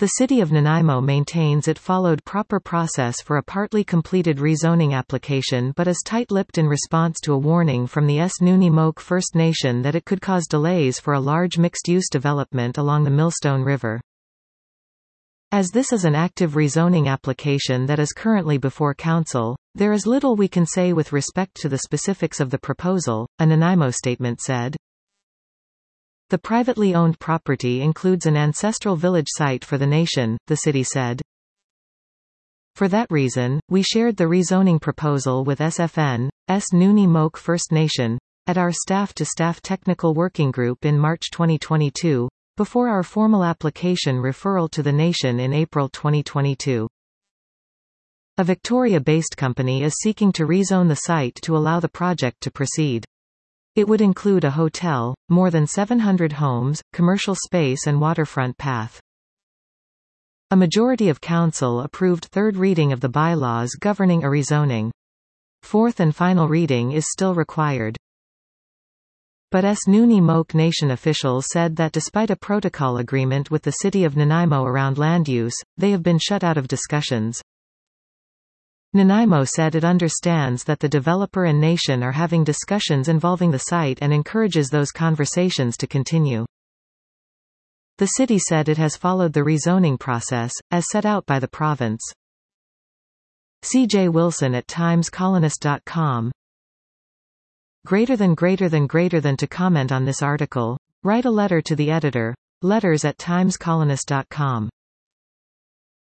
The city of Nanaimo maintains it followed proper process for a partly completed rezoning application but is tight-lipped in response to a warning from the Snuni Moke First Nation that it could cause delays for a large mixed-use development along the Millstone River. As this is an active rezoning application that is currently before Council, there is little we can say with respect to the specifics of the proposal, a Nanaimo statement said. The privately owned property includes an ancestral village site for the nation, the city said. For that reason, we shared the rezoning proposal with SFN, Snuni Moke First Nation, at our staff-to-staff technical working group in March 2022, before our formal application referral to the nation in April 2022. A Victoria-based company is seeking to rezone the site to allow the project to proceed. It would include a hotel, more than 700 homes, commercial space and waterfront path. A majority of Council approved third reading of the bylaws governing a rezoning. Fourth and final reading is still required. But Snuni Moke Nation officials said that despite a protocol agreement with the city of Nanaimo around land use, they have been shut out of discussions. Nanaimo said it understands that the developer and nation are having discussions involving the site and encourages those conversations to continue. The city said it has followed the rezoning process, as set out by the province. C.J. Wilson at TimesColonist.com. Greater than to comment on this article, write a letter to the editor, letters@timescolonist.com.